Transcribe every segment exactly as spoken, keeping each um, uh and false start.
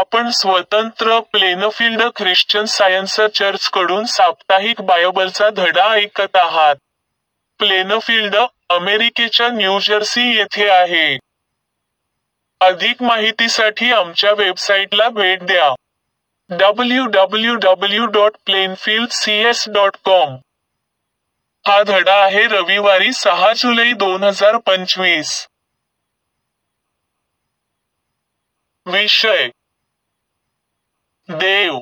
आपण स्वतंत्र Plainfield Christian science church कडून साप्ताहिक बायबलचा धडा ऐकत आहात. प्लेनफील्ड, अमेरिकेच्या न्यूजर्सी येथे आहे. अधिक माहितीसाठी आमच्या वेबसाईटला भेट द्या. W W W dot Plainfield C S dot com. हा धडा आहे रविवारी सहा जुलै दोन हजार पंचवीस. विषय: देव.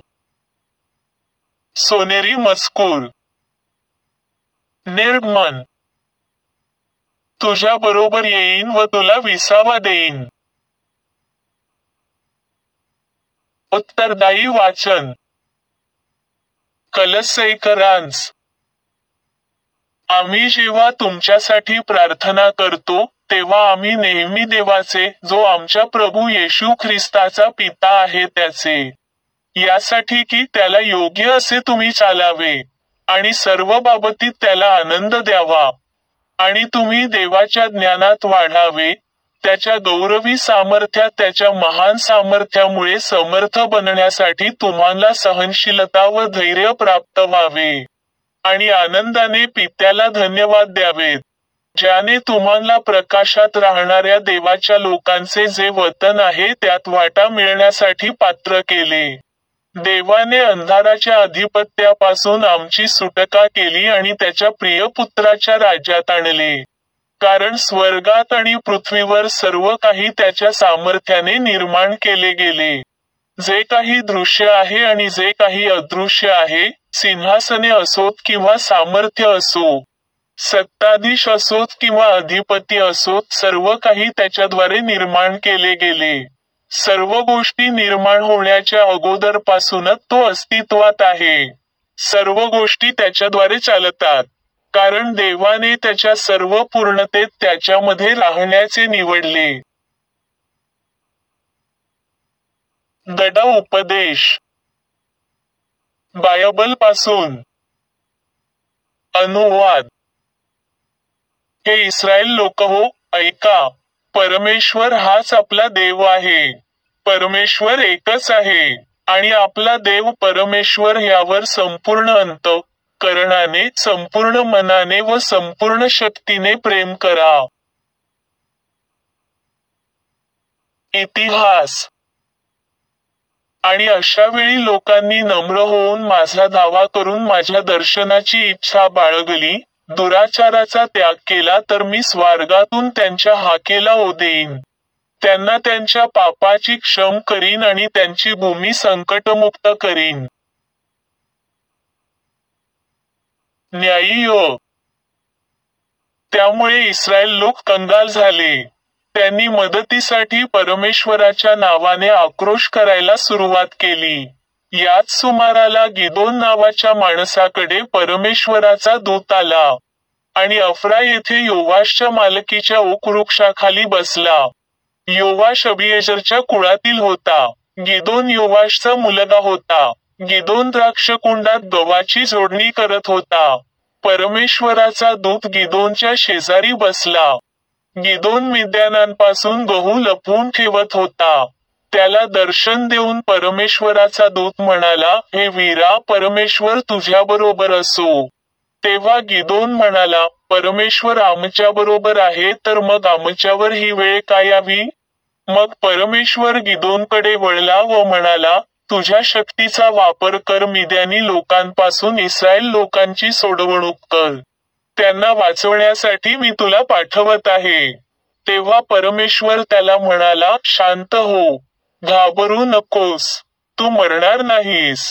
सोनेरी मजकूर. निर्गमन: तुझ्या बरोबर येईन व तुला विसावा देईन. उत्तरदायी वाचन: कलस्सैकरांस. आम्ही जेव्हा तुमच्यासाठी प्रार्थना करतो, तेव्हा आम्ही नेहमी देवाचे, जो आमच्या प्रभू येशू ख्रिस्ताचा पिता आहे त्याचे, यासाठी की त्याला योग्य असे तुम्ही चालावे, आणि सर्व बाबतीत त्याला आनंद द्यावा, आणि तुम्ही देवाच्या ज्ञानात वाढावे, त्याच्या गौरवी सामर्थ्यात त्याच्या महान सामर्थ्यामुळे समर्थ बनण्यासाठी तुम्हाला सहनशीलता व धैर्य प्राप्त व्हावे, आणि आनंदाने पित्याला धन्यवाद द्यावेत, ज्याने तुम्हाला प्रकाशात राहणाऱ्या देवाच्या लोकांचे जे वतन आहे त्यात वाटा मिळण्यासाठी पात्र केले. देवाने अंधाराच्या अधिपत्यापासून आमची सुटका केली आणि त्याच्या प्रिय पुत्राच्या राज्यात आणले. कारण स्वर्गात आणि पृथ्वीवर सर्व काही त्याच्या सामर्थ्याने निर्माण केले गेले. जे काही दृश्य आहे आणि जे काही अदृश्य आहे, सिंहासने असोत किंवा सामर्थ्य असो, सत्ताधीश असोत किंवा अधिपती असोत, सर्व काही त्याच्याद्वारे निर्माण केले गेले. सर्व गोष्टी निर्माण होण्याच्या अगोदरपासूनच तो अस्तित्वात आहे. सर्व गोष्टी त्याच्याद्वारे चालतात, कारण देवाने त्याच्या सर्व पूर्णतेत त्याच्यामध्ये राहण्याचे निवडले. धडा उपदेश. बायबलपासून अनुवाद. हे इस्रायल लोक हो, ऐका. परमेश्वर हाच आपला देव आहे. परमेश्वर एकच आहे, आणि आपला देव परमेश्वर यावर संपूर्ण अंत करणाने, संपूर्ण मनाने व संपूर्ण शक्तीने प्रेम करा. इतिहास. आणि अशा वेळी लोकांनी नम्र होऊन माझा दावा करून माझ्या दर्शनाची इच्छा बाळगली, दुराचाराचा त्याग केला, तर मी स्वर्गातून त्यांच्या हाकेला ओ देईन. त्यांना त्यांच्या पापाची क्षम करीन आणि त्यांची भूमी संकटमुक्त करीन. न्यायी योग. त्यामुळे इस्रायल लोक कंगाल झाले. त्यांनी मदतीसाठी परमेश्वराच्या नावाने आक्रोश करायला सुरुवात केली. याच सुमाराला गिदोन नावाच्या माणसाकडे परमेश्वराचा दूत आला, आणि अफ्रा येथे योवाशच्या मालकीच्या ओक वृक्षाखाली बसला. योवाश अबिएजरच्या कुळातील होता. गिदोन योवाशचा मुलगा होता. गिदोन द्राक्षकुंडात गव्हाची जोडणी करत होता. परमेश्वराचा दूत गिदोनच्या शेजारी बसला. गिदोन मिद्यानांपासून गहू लपवून ठेवत होता. त्याला दर्शन देऊन परमेश्वराचा दूत म्हणाला, हे वीरा, परमेश्वर तुझ्याबरोबर असो. तेव्हा गिदोन म्हणाला, परमेश्वर आमच्याबरोबर आहे, तर मग आमच्यावर ही वेळ का यावी? मग परमेश्वर गिदोनकडे वळला व म्हणाला, तुझ्या शक्तीचा वापर कर, मिद्यानी लोकांपासून इस्रायल लोकांची सोडवणूक कर. त्यांना वाचवण्यासाठी मी तुला पाठवत आहे. तेव्हा परमेश्वर त्याला म्हणाला, शांत हो, घाबरू नकोस, तू मरणार नाहीस.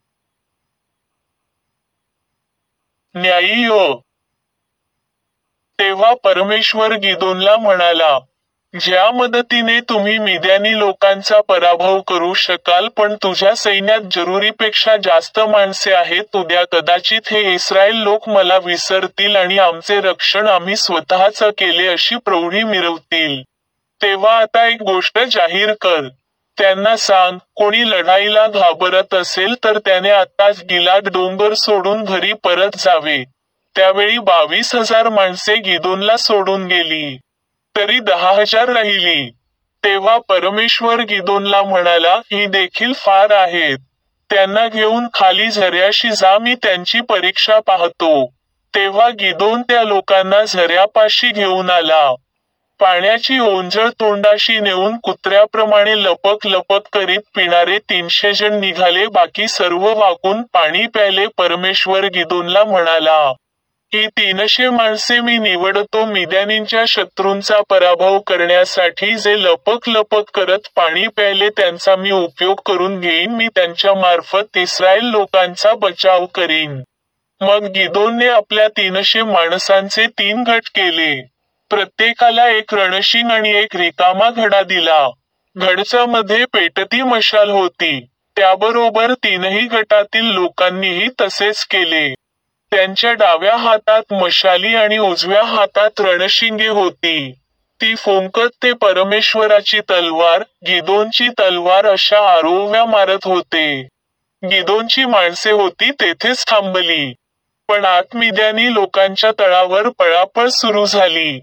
न्यायी योग. तेव्हा परमेश्वर गिदोनला म्हणाला, ज्या मदतीने तुम्ही मिद्यानी लोकांचा पराभव करू शकाल, पण तुझ्या सैन्यात जरुरीपेक्षा जास्त माणसे आहेत. उद्या कदाचित हे इस्रायल लोक मला विसरतील आणि आमचे रक्षण आम्ही स्वतःच केले अशी प्रौढी मिरवतील. तेव्हा आता एक गोष्ट जाहीर कर. त्यांना सांग, कोणी लढाईला घाबरत असेल तर त्याने आताच गिलाद डोंगर सोडून घरी परत जावे. त्यावेळी बावीस हजार माणसे गिदोनला सोडून गेली, तरी दहा हजार राहिली. तेव्हा परमेश्वर गिदोनला म्हणाला, ही देखील फार आहेत. त्यांना घेऊन खाली झऱ्याशी जा, मी त्यांची परीक्षा पाहतो. तेव्हा गिदोन त्या लोकांना झऱ्यापाशी घेऊन आला. पाण्याची ओंजळ तोंडाशी नेऊन कुत्र्याप्रमाणे लपक लपक करीत पिणारे तीनशे जण निघाले, बाकी सर्व वाकून पाणी प्यायले. परमेश्वर गिदोनला म्हणाला, ही तीनशे माणसे मी निवडतो मिद्यानींच्या शत्रूंचा पराभव करण्यासाठी. जे लपक लपक करत पाणी प्यायले त्यांचा मी उपयोग करून घेईन. मी त्यांच्या मार्फत इस्रायल लोकांचा बचाव करीन. मग गिदोनने आपल्या तीनशे माणसांचे तीन गट केले. प्रत्येकाला एक रणशिंग आणि एक रिकामा घडा दिला. घडच्यामध्ये पेटती मशाल होती. त्याबरोबर तीनही गटातील लोकांनीही तसेच केले. त्यांच्या डाव्या हातात मशाली आणि उजव्या हातात रणशिंगे होती. ती फुंकत ते परमेश्वराची तलवार, गिदोनची तलवार अशा आरोव्या मारत होते. गिदोनची माणसे होती तेथेच थांबली. पण आत मिद्यानी लोकांच्या तळावर पळापळ सुरू झाली.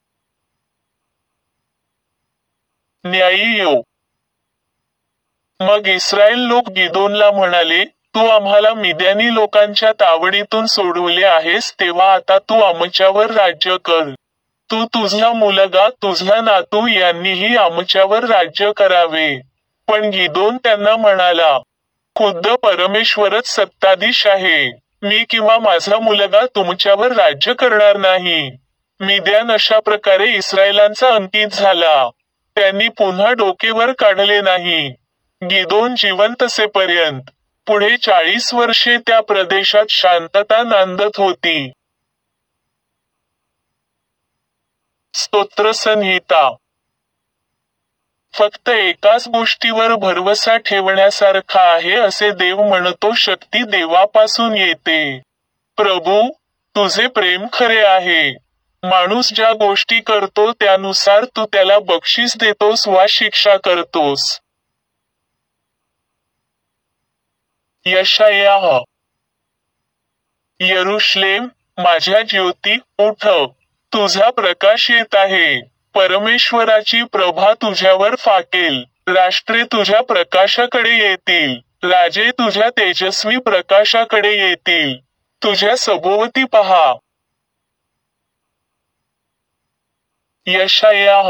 न्यायी योग. मग इस्रायल लोक गिदोनला म्हणाले, तू आम्हाला मिद्यानी लोकांच्या तावडीतून सोडवले आहेस, तेव्हा आता तू आमच्यावर राज्य कर. तू, तुझा मुलगा, तुझा नातू यांनीही आमच्यावर राज्य करावे. पण गिदोन त्यांना म्हणाला, खुद्द परमेश्वरच सत्ताधीश आहे. मी किंवा माझा मुलगा तुमच्यावर राज्य करणार नाही. मिद्यान अशा प्रकारे इस्रायलांचा अंकित झाला. त्यांनी पुन्हा डोकेवर काढले नाही. गिदोन जिवंत असेपर्यंत पुढे चाळीस वर्षे त्या प्रदेशात शांतता नांदत होती. स्तोत्रसंहिता. फक्त एकाच गोष्टीवर भरवसा ठेवण्यासारखा आहे असे देव म्हणतो, शक्ती देवापासून येते. प्रभू, तुझे प्रेम खरे आहे. माणूस ज्या गोष्टी करतो त्यानुसार तू त्याला बक्षीस देतोस वा शिक्षा करतोस. यशायाह. यरुशलेम, माझ्या ज्योती, उठ, तुझा प्रकाश येत आहे. परमेश्वराची प्रभा तुझ्यावर फाकेल. राष्ट्रे तुझ्या प्रकाशाकडे येतील. राजे तुझ्या तेजस्वी प्रकाशाकडे येतील. तुझ्या सभोवती पहा. यशायाह.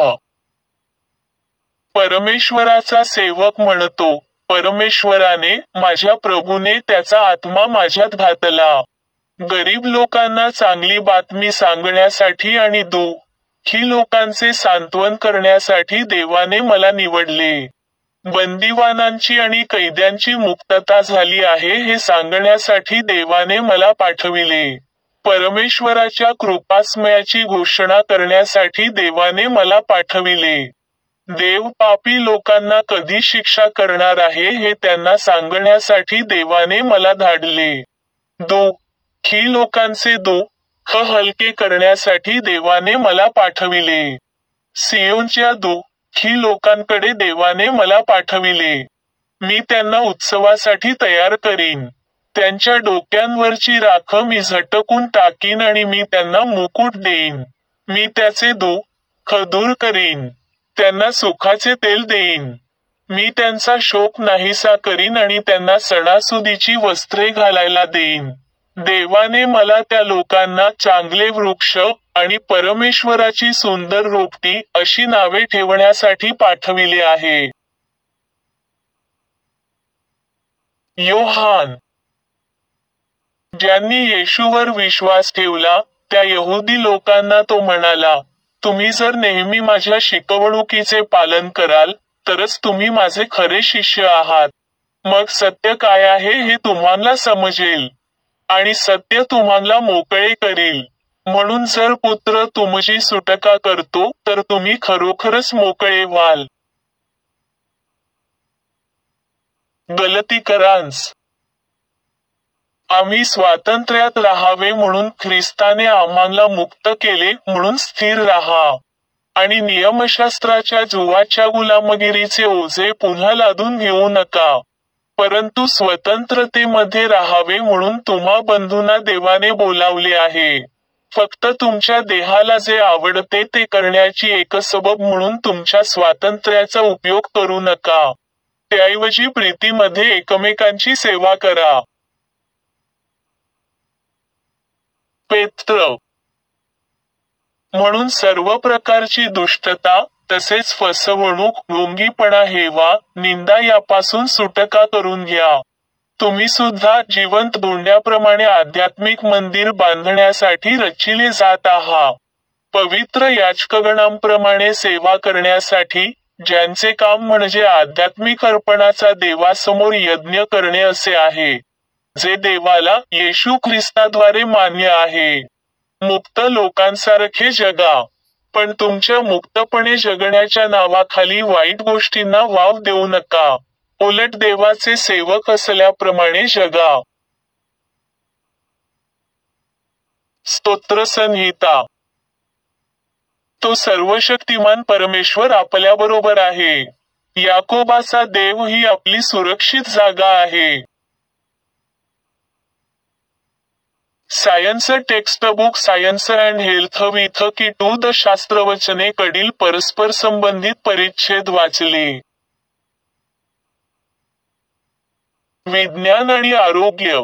परमेश्वराचा सेवक म्हणतो, परमेश्वराने, माझ्या प्रभूने त्याचा आत्मा माझ्यात घातला. गरीब लोकांना चांगली बातमी सांगण्यासाठी आणि दुःखी लोकांचे सांत्वन करण्यासाठी देवाने मला निवडले. बंदिवानांची आणि कैद्यांची मुक्तता झाली आहे हे सांगण्यासाठी देवाने मला पाठविले. परमेश्वराच्या कृपास्मयाची घोषणा करण्यासाठी देवाने मला पाठविले. देव पापी लोकांना कधी शिक्षा करणार आहे हे त्यांना सांगण्यासाठी देवाने मला धाडले. दुःखी लोकांचे दुःख हलके करण्यासाठी देवाने मला पाठविले. सियोनच्या दुःखी लोकांकडे देवाने मला पाठविले. मी त्यांना उत्सवासाठी तयार करीन. त्यांच्या डोक्यांवरची राख मी झटकून टाकीन आणि मी त्यांना मुकुट देईन. मी त्याचे दुःख दूर करीन. त्यांना सुखाचे तेल देईन. मी त्यांचा शोक नाहीसा करीन आणि त्यांना सणासुदीची वस्त्रे घालायला देईन. देवाने मला त्या लोकांना चांगले वृक्ष आणि परमेश्वराची सुंदर रोपटी अशी नावे ठेवण्यासाठी पाठविले आहे. योहान. ज्यांनी येशूवर विश्वास ठेवला त्या यहुदी लोकांना तो म्हणाला, तुम्ही जर नेहमी माझ्या शिकवणुकीचे पालन कराल तरच तुम्ही माझे खरे शिष्य आहात. मग सत्य काय आहे हे तुम्हाला समजेल आणि सत्य तुम्हाला मोकळे करेल. म्हणून जर पुत्र तुमची सुटका करतो तर तुम्ही खरोखरच मोकळे व्हाल. गलतीकरांस. आम्ही स्वातंत्र्यात राहावे म्हणून ख्रिस्ताने आम्हाला मुक्त केले, म्हणून स्थिर राहा आणि नियमशास्त्राच्या जुवाच्या गुलामगिरीचे ओझे पुन्हा लादून घेऊ नका, परंतु स्वतंत्रतेमध्ये राहावे म्हणून तुम्हा बंधूंना देवाने बोलावले आहे. फक्त तुमच्या देहाला जे आवडते ते करण्याची एक सबब म्हणून तुमच्या स्वातंत्र्याचा उपयोग करू नका. त्याऐवजी प्रीतीमध्ये एकमेकांची सेवा करा. पेत्र. म्हणून सर्व प्रकारची दुष्टता, तसेच फसवणूक, ढोंगीपणा हेवा, निंदा यापासून सुटका करून घ्या. तुम्ही सुद्धा जिवंत धोंड्याप्रमाणे आध्यात्मिक मंदिर बांधण्यासाठी रचिले जात आहात. पवित्र याजकगणांप्रमाणे सेवा करण्यासाठी, ज्यांचे काम म्हणजे आध्यात्मिक अर्पणाचा देवासमोर यज्ञ करणे असे आहे, जे देवाला येशू ख्रिस्ताद्वारे मान्य आहे. मुक्त लोकांसारखे जगा, पण तुमच्या मुक्तपणे जगण्याच्या नावाखाली वाईट गोष्टींना वाव देऊ नका. उलट देवाचे सेवक असल्याप्रमाणे जगा. स्तोत्रसंहिता. तो सर्वशक्तिमान परमेश्वर आपल्याबरोबर आहे. याकोबाचा देव ही आपली सुरक्षित जागा आहे. Science textbook science and health with key to the शास्त्रवचने कडील परस्पर संबंधित परिच्छेद वाचले. विज्ञान आणि आरोग्य.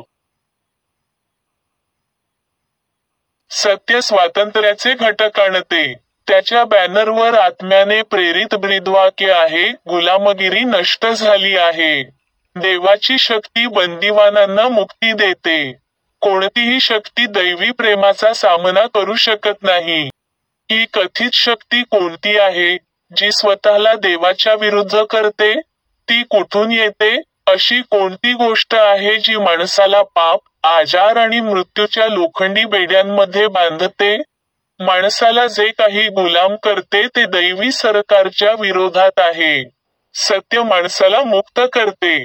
सत्य स्वातंत्र्याचे घटक आणते. त्याच्या बॅनरवर आत्म्याने प्रेरित ब्रीदवाक्य आहे, गुलामगिरी नष्ट झाली आहे. देवाची शक्ती बंदिवानांना मुक्ती देते. कोणतीही शक्ती दैवी प्रेमाचा सामना करू शकत नाही. ही कथित शक्ती कोणती आहे, जी स्वतःला देवाच्या विरुद्ध करते? ती कुठून येते? अशी कोणती गोष्ट आहे जी माणसाला पाप, आजार आणि मृत्यूच्या लोखंडी बेड्यांमध्ये बांधते? माणसाला जे काही गुलाम करते ते दैवी सरकारच्या विरोधात आहे. सत्य माणसाला मुक्त करते.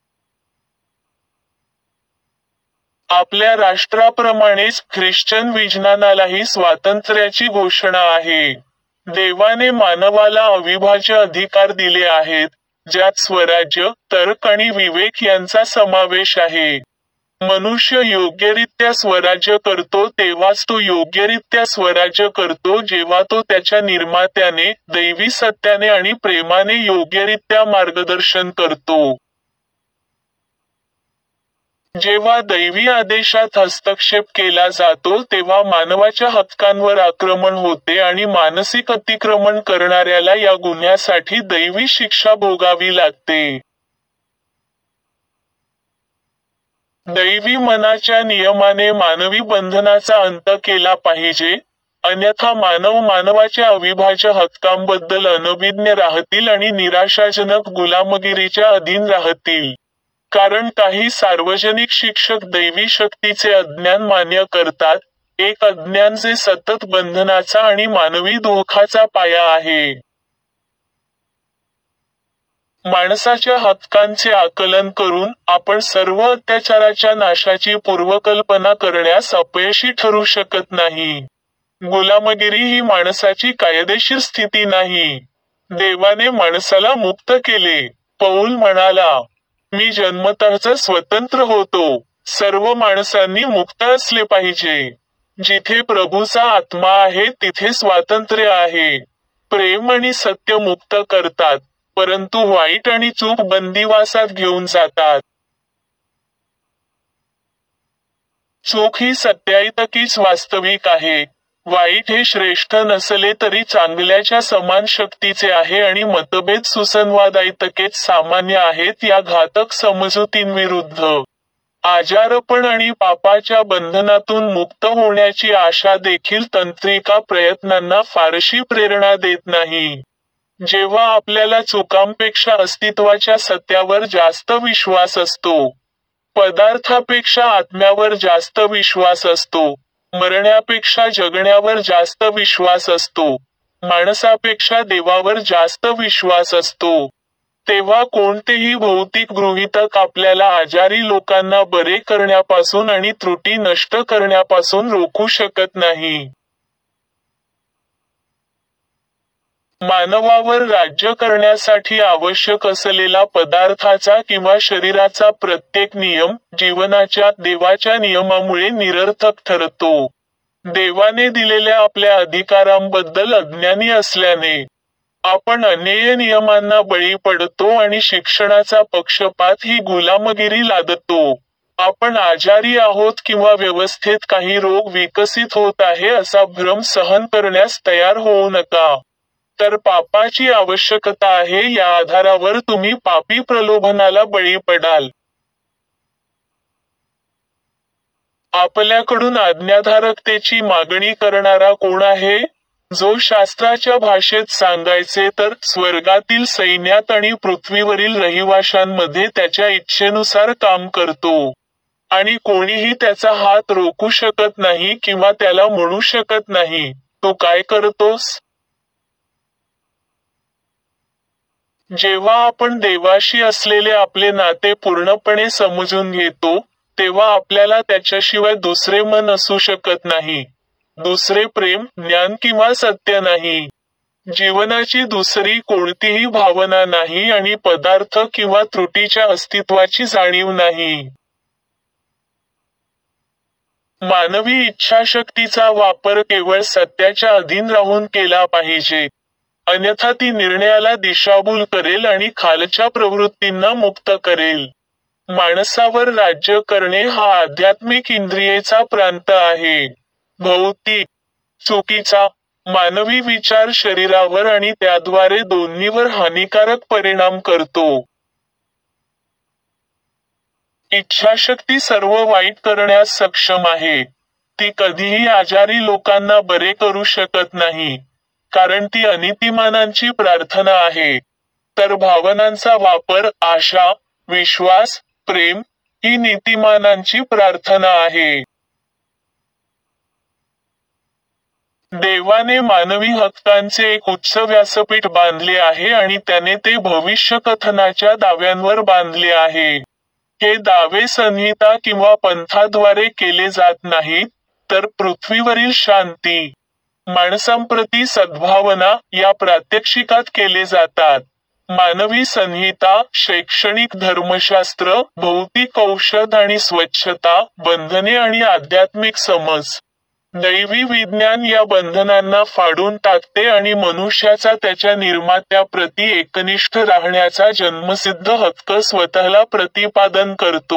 आपल्या राष्ट्राप्रमाणेच ख्रिश्चन विज्ञानालाही स्वातंत्र्याची घोषणा आहे. देवाने मानवाला अविभाज्य अधिकार दिले आहेत, ज्यात स्वराज्य, तर्क आणि विवेक यांचा समावेश आहे. मनुष्य योग्यरित्या स्वराज्य करतो तेव्हाच तो योग्यरित्या स्वराज्य करतो जेव्हा तो त्याच्या निर्मात्याने, दैवी सत्याने आणि प्रेमाने योग्यरित्या मार्गदर्शन करतो. जेव्हा दैवी आदेशात हस्तक्षेप केला जातो तेव्हा मानवाच्या हक्कांवर आक्रमण होते आणि मानसिक अतिक्रमण करणाऱ्याला या गुन्ह्यासाठी दैवी शिक्षा भोगावी लागते. दैवी मनाच्या नियमाने मानवी बंधनाचा अंत केला पाहिजे, अन्यथा मानव मानवाच्या अविभाज्य हक्कांबद्दल अनभिज्ञ राहतील आणि निराशाजनक गुलामगिरीच्या अधीन राहतील. कारण काही सार्वजनिक शिक्षक दैवी शक्तीचे अज्ञान मान्य करतात, एक अज्ञान जे सतत बंधनाचा आणि मानवी दुःखाचा पाया आहे. माणसाच्या हक्कांचे आकलन करून आपण सर्व अत्याचाराच्या नाशाची पूर्वकल्पना करण्यास अपयशी ठरू शकत नाही. गुलामगिरी ही माणसाची कायदेशीर स्थिती नाही. देवाने माणसाला मुक्त केले. पौल म्हणाला, मी जन्मतःच स्वतंत्र होतो. सर्व माणसांनी मुक्त असले पाहिजे. जिथे प्रभूचा आत्मा आहे तिथे स्वातंत्र्य आहे. प्रेम आणि सत्य मुक्त करतात, परंतु वाईट आणि चूक बंदिवासात घेऊन जातात. चूक ही सत्याइतकीच वास्तविक आहे. वाईट हे श्रेष्ठ नसले तरी चांगल्याच्या समान शक्तीचे आहे आणि मतभेद सुसंवादाइतकेच सामान्य आहेत या घातक समजुतींविरुद्ध. आजारपण आणि पापाच्या बंधनातून मुक्त होण्याची आशा देखील तंत्रिका प्रयत्नांना फारशी प्रेरणा देत नाही. जेव्हा आपल्याला चुकांपेक्षा अस्तित्वाच्या सत्यावर जास्त विश्वास असतो, पदार्थापेक्षा आत्म्यावर जास्त विश्वास असतो, मरण्यापेक्षा जगण्यावर जास्त विश्वास असतो, माणसापेक्षा देवावर जास्त विश्वास असतो, तेव्हा कोणतेही भौतिक गृहीतक आपल्याला आजारी लोकांना बरे करण्यापासून आणि त्रुटी नष्ट करण्यापासून रोखू शकत नाही. मानवावर राज्य करण्यासाठी आवश्यक असलेला पदार्थाचा किंवा शरीराचा प्रत्येक नियम, जीवनाच्या देवाच्या नियमामुळे निरर्थक ठरतो. देवाने दिलेल्या आपल्या अधिकारांबद्दल अज्ञानी असल्याने आपण अन्याय्य नियमांना बळी पडतो आणि शिक्षणाचा पक्षपात ही गुलामगिरी लादतो. आपण आजारी आहोत किंवा व्यवस्थेत काही रोग विकसित होत आहे असा भ्रम सहन करण्यास तयार होऊ नका. तर पापाची आवश्यकता आहे या आधारावर तुम्ही पापी प्रलोभनाला बळी पडाल. आपल्याकडून आज्ञाधारकतेची मागणी करणारा कोण आहे? जो शास्त्राच्या भाषेत सांगायचे तर स्वर्गातील सैन्यात आणि पृथ्वीवरील रहिवाशांमध्ये त्याच्या इच्छेनुसार काम करतो. आणि कोणीही त्याचा हात रोखू शकत नाही किंवा त्याला म्हणू शकत नाही, तू काय करतोस? जेव्हा आपण देवाशी असलेले आपले नाते पूर्णपणे समजून घेतो, तेव्हा आपल्याला त्याच्याशिवाय दुसरे मन असू शकत नाही. दुसरे प्रेम, ज्ञान किंवा सत्य नाही. जीवनाची दुसरी कोणतीही भावना नाही आणि पदार्थ किंवा त्रुटीच्या अस्तित्वाची जाणीव नाही. मानवी इच्छाशक्तीचा वापर केवळ सत्याच्या अधीन राहून केला पाहिजे. अन्यथा ती निर्णयाला दिशाभूल करेल आणि खालच्या प्रवृत्तींना मुक्त करेल. माणसावर राज्य करणे हा आध्यात्मिक इंद्रियेचा प्रांत आहे. भौतिक, चुकीचा, मानवी विचार शरीरावर आणि त्याद्वारे दोन्हीवर हानिकारक परिणाम करतो. इच्छाशक्ती सर्व वाईट करण्यास सक्षम आहे. ती कधीही आजारी लोकांना बरे करू शकत नाही, कारण ती अनीतिमानांची प्रार्थना आहे. तर भावनांचा वापर, आशा, विश्वास, प्रेम, ही नीतिमानांची प्रार्थना आहे. देवाने मानवी हक्कांचे एक उच्च व्यासपीठ बांधले आहे आणि त्याने ते भविष्य कथनाच्या दाव्यांवर बांधले आहे. हे दावे संहिता किंवा पंथाद्वारे केले जात नाहीत, तर पृथ्वीवरील शांती, माणसांप्रती सद्भावना या प्रात्यक्षिकात केले जातात. मानवी संहिता, शैक्षणिक धर्मशास्त्र, भौतिक औषध आणि स्वच्छता, बंधने आणि आध्यात्मिक समज. दैवी विज्ञान या बंधनांना फाडून टाकते आणि मनुष्याचा त्याच्या निर्मात्याप्रती एकनिष्ठ राहण्याचा जन्मसिद्ध हक्क स्वतःला प्रतिपादन करतो.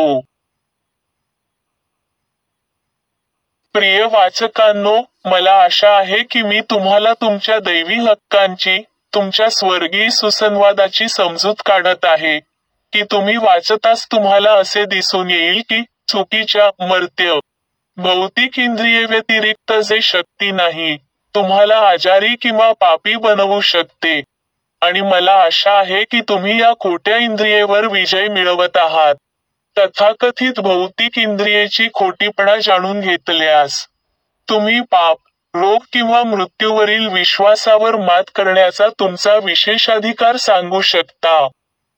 प्रिय वाचकांनो, मला आशा आहे की मी तुम्हाला तुमच्या दैवी हक्कांची, तुमच्या स्वर्गीय सुसंवादाची समजूत काढत आहे, की तुम्ही वाचताच तुम्हाला असे दिसून येईल की चुकीच्या, मर्त्य, भौतिक इंद्रियेव्यतिरिक्त जे शक्ती नाही, तुम्हाला आजारी किंवा पापी बनवू शकते. आणि मला आशा आहे की तुम्ही या खोट्या इंद्रियेवर विजय मिळवत आहात. तथाकथित भौतिक इंद्रियेची खोटीपणा जाणून घेतल्यास तुम्ही पाप, रोग किंवा मृत्यूवरील विश्वासावर मात करण्याचा तुमचा विशेषाधिकार सांगू शकता.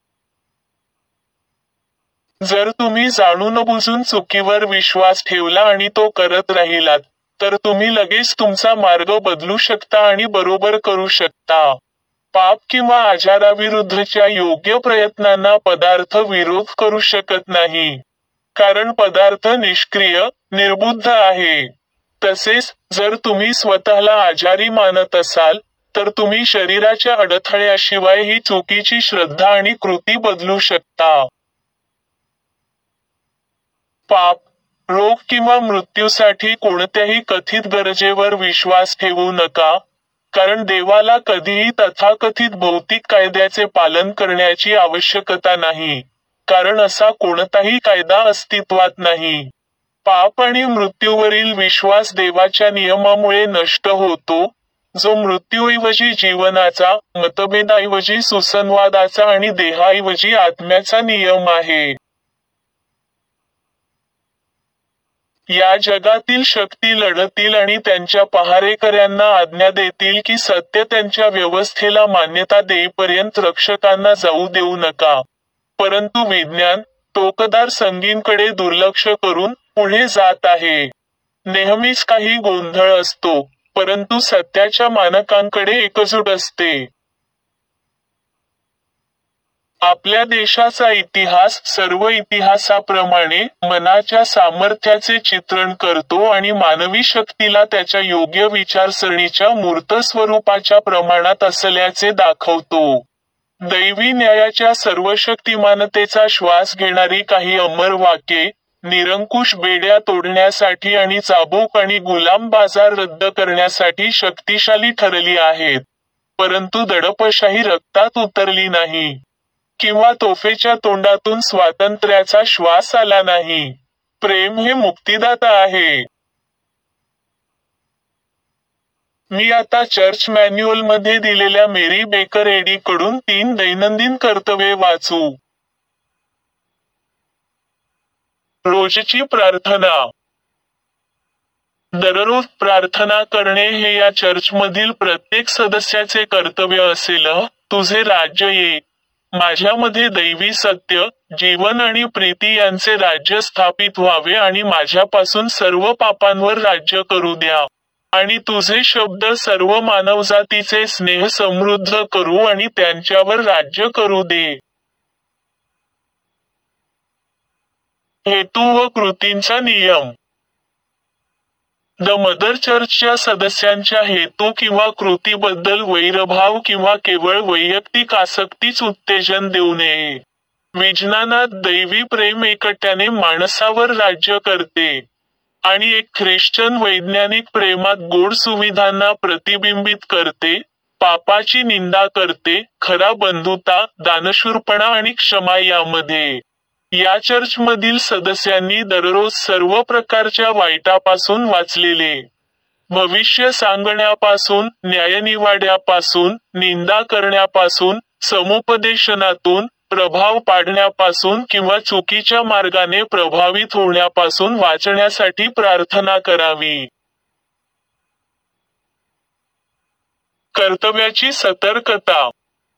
जर तुम्ही जाणून बुजून चुकीवर विश्वास ठेवला आणि तो करत राहिलात, तर तुम्ही लगेच तुमचा मार्ग बदलू शकता आणि बरोबर करू शकता. पाप किंवा आजाराविरुद्धच्या योग्य प्रयत्नांना पदार्थ विरोध करू शकत नाही. कारण पदार्थ निष्क्रिय, निर्बुद्ध आहे. तसेच, जर तुम्ही स्वतःला आजारी मानत असाल, तर तुम्ही शरीराच्या अडथळ्याशिवाय ही चुकीची श्रद्धा आणि कृती बदलू शकता. पाप, रोग किंवा मृत्यूसाठी कोणत्याही कथित गरजेवर विश्वास ठेवू नका, कारण देवाला कधीही तथाकथित भौतिक कायद्याचे पालन करण्याची आवश्यकता नाही, कारण असा कोणताही कायदा अस्तित्वात नाही. पाप आणि मृत्यूवरील विश्वास देवाच्या नियमामुळे नष्ट होतो, जो मृत्यूऐवजी जीवनाचा, मतभेदाऐवजी सुसंवादाचा आणि देहाऐवजी आत्म्याचा नियम आहे. या जगातील शक्ती लढतील आणि त्यांच्या पहारेकऱ्यांना आज्ञा देतील की सत्य त्यांच्या व्यवस्थेला मान्यता देईपर्यंत रक्षकांना जाऊ देऊ नका. परंतु विज्ञान, टोकदार संगींकडे दुर्लक्ष करून, पुढे जात आहे. नेहमीच काही गोंधळ असतो, परंतु सत्याच्या मानकांकडे एकजूट असते. आपल्या देशाचा इतिहास सर्व इतिहासाप्रमाणे मनाच्या सामर्थ्याचे चित्रण करतो आणि मानवी शक्तीला त्याच्या योग्य विचारसरणीच्या मूर्त स्वरूपाच्या प्रमाणात असल्याचे दाखवतो. दैवी न्यायाच्या सर्वशक्तिमानतेचा श्वास घेणारी काही अमर वाक्ये, निरंकुश बेड्या तोडण्यासाठी आणि चाबूक आणि गुलाम बाजार रद्द करण्यासाठी शक्तिशाली ठरली आहेत. परंतु दडपशाही रक्तात उतरली नाही. किंवा तोफेच्या तोंडातून स्वातंत्र्याचा श्वास आला नाही. प्रेम हे मुक्तिदाता आहे. मी आता चर्च मॅन्युअलमध्ये दिलेल्या मेरी बेकर एडी कडून तीन दैनंदिन कर्तव्ये वाचू. रोजची प्रार्थना. दररोज प्रार्थना करणे हे या चर्चमधील प्रत्येक सदस्याचे कर्तव्य असेल. तुझे राज्य ये. माझ्यामध्ये दैवी सत्य, जीवन आणि प्रीती यांचे राज्य स्थापित व्हावे आणि माझ्यापासून सर्व पापांवर राज्य करू द्या. आणि तुझे शब्द सर्व मानवजातीचे स्नेह समृद्ध करू आणि त्यांच्यावर राज्य करू दे. हेतू व कृतींचा नियम. द मदर चर्चच्या सदस्यांच्या हेतू किंवा कृतीबद्दल वैरभाव किंवा केवळ वैयक्तिक आसक्तीच उत्तेजन देऊ नये. विज्ञानात दैवी प्रेम एकट्याने माणसावर राज्य करते. आणि एक ख्रिश्चन वैज्ञानिक प्रेमात गोड सुविधांना प्रतिबिंबित करते, पापाची निंदा करते, खरा बंधुता, दानशूरपणा आणि क्षमा यामध्ये. या चर्चमधील सदस्यांनी दररोज सर्व प्रकारच्या वाईटापासून वाचलेले. भविष्य सांगण्यापासून, न्यायनिवाड्यापासून, निंदा करण्यापासून, समुपदेशनातून, प्रभाव पाडण्यापासून किंवा चुकीच्या मार्गाने प्रभावित होण्यापासून वाचण्यासाठी प्रार्थना करावी. कर्तव्याची सतर्कता.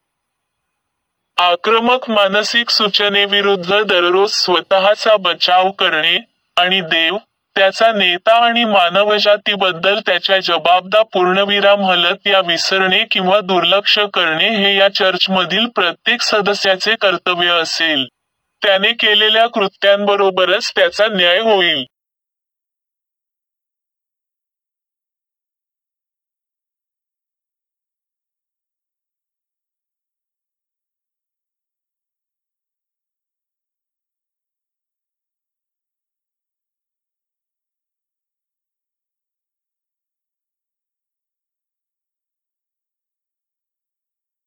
आक्रमक मानसिक सूचनेविरुद्ध दररोज स्वतःचा बचाव करणे, आणि देव, त्याचा नेता आणि मानवजातीबद्दल त्याच्या जबाबदा पूर्णविराम हलत या विसरणे किंवा दुर्लक्ष करणे हे या चर्चमधील प्रत्येक सदस्याचे कर्तव्य असेल. त्याने केलेल्या कृत्यांबरोबरच त्याचा न्याय होईल.